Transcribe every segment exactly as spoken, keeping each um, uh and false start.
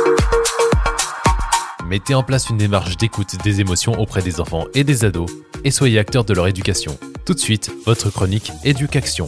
Mettez en place une démarche d'écoute des émotions auprès des enfants et des ados et soyez acteurs de leur éducation. Tout de suite, votre chronique Éducation.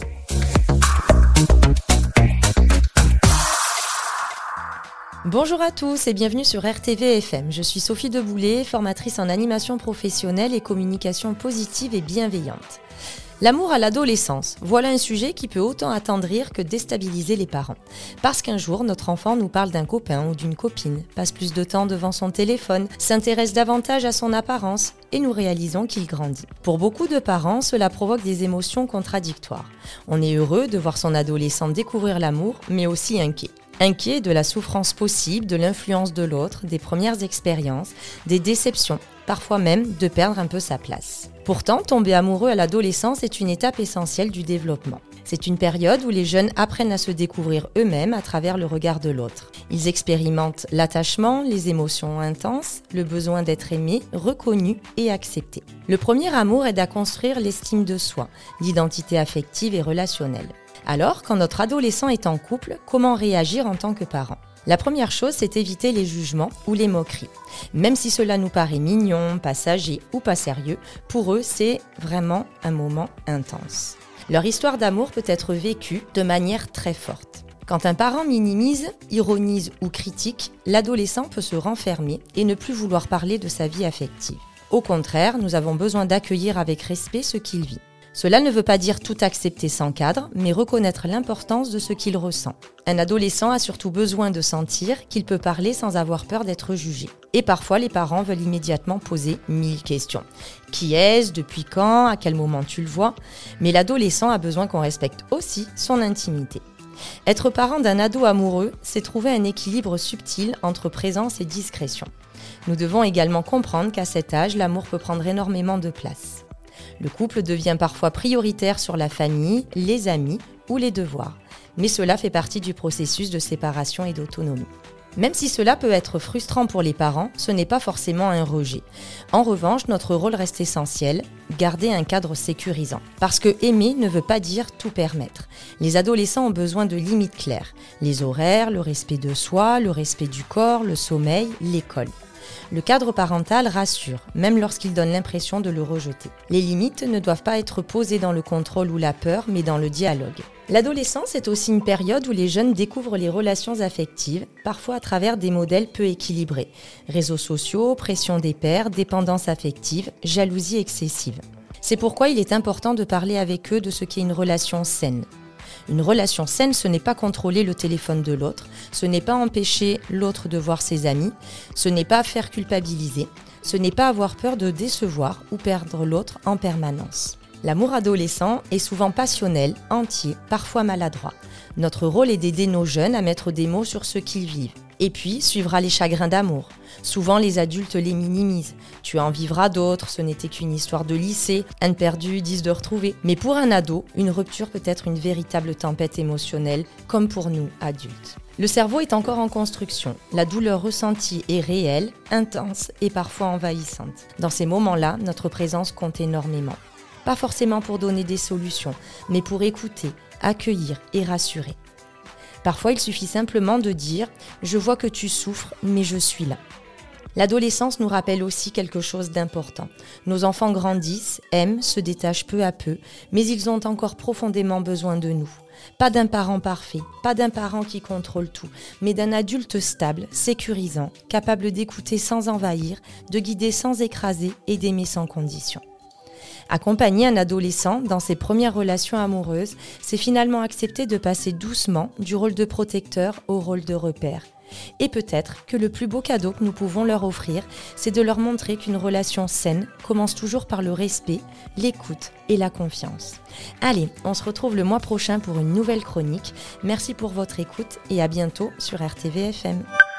Bonjour à tous et bienvenue sur R T V F M. Je suis Sophie Deboulet, formatrice en animation professionnelle et communication positive et bienveillante. L'amour à l'adolescence, voilà un sujet qui peut autant attendrir que déstabiliser les parents. Parce qu'un jour, notre enfant nous parle d'un copain ou d'une copine, passe plus de temps devant son téléphone, s'intéresse davantage à son apparence et nous réalisons qu'il grandit. Pour beaucoup de parents, cela provoque des émotions contradictoires. On est heureux de voir son adolescent découvrir l'amour, mais aussi inquiet. Inquiet de la souffrance possible, de l'influence de l'autre, des premières expériences, des déceptions, parfois même de perdre un peu sa place. Pourtant, tomber amoureux à l'adolescence est une étape essentielle du développement. C'est une période où les jeunes apprennent à se découvrir eux-mêmes à travers le regard de l'autre. Ils expérimentent l'attachement, les émotions intenses, le besoin d'être aimé, reconnu et accepté. Le premier amour aide à construire l'estime de soi, l'identité affective et relationnelle. Alors, quand notre adolescent est en couple, comment réagir en tant que parent ? La première chose, c'est éviter les jugements ou les moqueries. Même si cela nous paraît mignon, passager ou pas sérieux, pour eux, c'est vraiment un moment intense. Leur histoire d'amour peut être vécue de manière très forte. Quand un parent minimise, ironise ou critique, l'adolescent peut se renfermer et ne plus vouloir parler de sa vie affective. Au contraire, nous avons besoin d'accueillir avec respect ce qu'il vit. Cela ne veut pas dire tout accepter sans cadre, mais reconnaître l'importance de ce qu'il ressent. Un adolescent a surtout besoin de sentir qu'il peut parler sans avoir peur d'être jugé. Et parfois, les parents veulent immédiatement poser mille questions. Qui est-ce ? Depuis quand ? À quel moment tu le vois ? Mais l'adolescent a besoin qu'on respecte aussi son intimité. Être parent d'un ado amoureux, c'est trouver un équilibre subtil entre présence et discrétion. Nous devons également comprendre qu'à cet âge, l'amour peut prendre énormément de place. Le couple devient parfois prioritaire sur la famille, les amis ou les devoirs. Mais cela fait partie du processus de séparation et d'autonomie. Même si cela peut être frustrant pour les parents, ce n'est pas forcément un rejet. En revanche, notre rôle reste essentiel, garder un cadre sécurisant. Parce que aimer ne veut pas dire tout permettre. Les adolescents ont besoin de limites claires. Les horaires, le respect de soi, le respect du corps, le sommeil, l'école. Le cadre parental rassure, même lorsqu'il donne l'impression de le rejeter. Les limites ne doivent pas être posées dans le contrôle ou la peur, mais dans le dialogue. L'adolescence est aussi une période où les jeunes découvrent les relations affectives, parfois à travers des modèles peu équilibrés. Réseaux sociaux, pression des pairs, dépendance affective, jalousie excessive. C'est pourquoi il est important de parler avec eux de ce qu'est une relation saine. Une relation saine, ce n'est pas contrôler le téléphone de l'autre, ce n'est pas empêcher l'autre de voir ses amis, ce n'est pas faire culpabiliser, ce n'est pas avoir peur de décevoir ou perdre l'autre en permanence. L'amour adolescent est souvent passionnel, entier, parfois maladroit. Notre rôle est d'aider nos jeunes à mettre des mots sur ce qu'ils vivent. Et puis, suivra les chagrins d'amour. Souvent, les adultes les minimisent. Tu en vivras d'autres, ce n'était qu'une histoire de lycée, un perdu, dix de retrouver. Mais pour un ado, une rupture peut être une véritable tempête émotionnelle, comme pour nous, adultes. Le cerveau est encore en construction. La douleur ressentie est réelle, intense et parfois envahissante. Dans ces moments-là, notre présence compte énormément. Pas forcément pour donner des solutions, mais pour écouter, accueillir et rassurer. Parfois, il suffit simplement de dire « Je vois que tu souffres, mais je suis là ». L'adolescence nous rappelle aussi quelque chose d'important. Nos enfants grandissent, aiment, se détachent peu à peu, mais ils ont encore profondément besoin de nous. Pas d'un parent parfait, pas d'un parent qui contrôle tout, mais d'un adulte stable, sécurisant, capable d'écouter sans envahir, de guider sans écraser et d'aimer sans condition. Accompagner un adolescent dans ses premières relations amoureuses, c'est finalement accepter de passer doucement du rôle de protecteur au rôle de repère. Et peut-être que le plus beau cadeau que nous pouvons leur offrir, c'est de leur montrer qu'une relation saine commence toujours par le respect, l'écoute et la confiance. Allez, on se retrouve le mois prochain pour une nouvelle chronique. Merci pour votre écoute et à bientôt sur R T V F M.